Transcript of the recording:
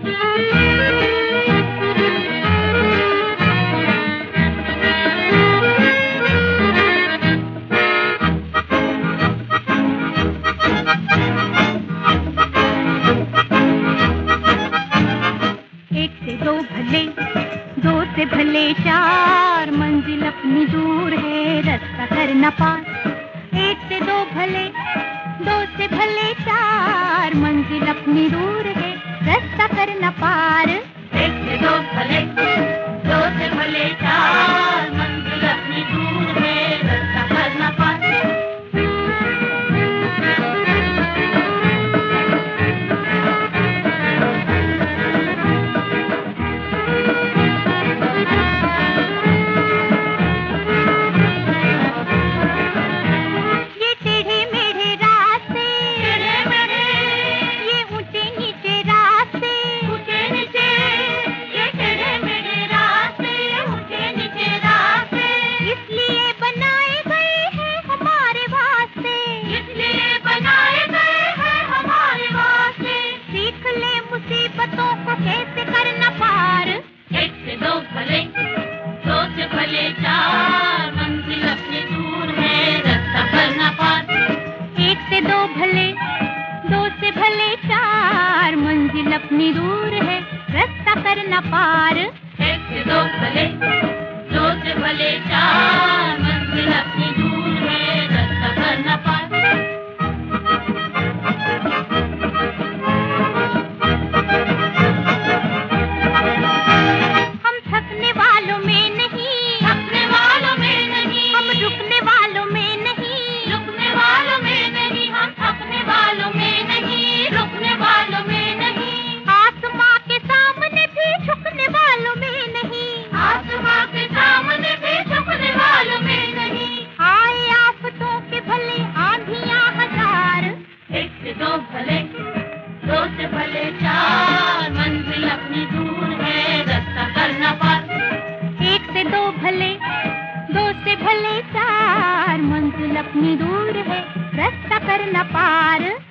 दो भले, दो से भले चार, मंजिल अपनी दूर है रास्ता करना पार। एक से दो भले, दो से भले चार, मंजिल अपनी दूर है रास्ता करना पार। एक से दो भले, दो से भले चार, मंजिल अपनी दूर है रास्ता करना पार। मुसीबतों को कैसे करना पार। एक से दो भले, दो से भले चार, मंजिल अपनी दूर है रास्ता करना पार। एक से दो भले, दो से भले चार, मंजिल अपनी दूर है रास्ता करना पार। एक से दो भले, दो से भले चार, मंजिल अपनी दूर है रास्ता करना पार। भले, दो से भले चार, मंजिल अपनी दूर है रास्ता करना पार। एक से दो भले, दो से भले चार, मंजिल अपनी दूर है रास्ता करना पार।